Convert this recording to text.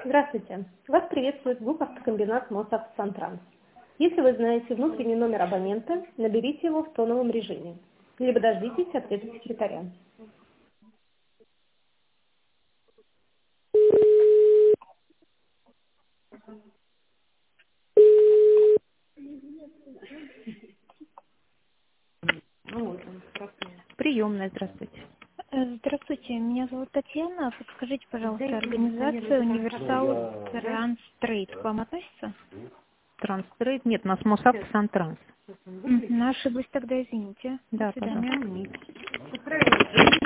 Здравствуйте. Вас приветствует ГУП «Автокомбинат Мосавтосантранс». Если вы знаете внутренний номер абонента, наберите его в тоновом режиме, либо дождитесь ответа секретаря. Приемная, здравствуйте. Здравствуйте, меня зовут Татьяна. Подскажите, пожалуйста, организация Универсал Транстрейд к вам относится? Транстрейд? Нет, у нас Мосавтосантранс. Ошиблась тогда, извините. До Да, свидания. пожалуйста.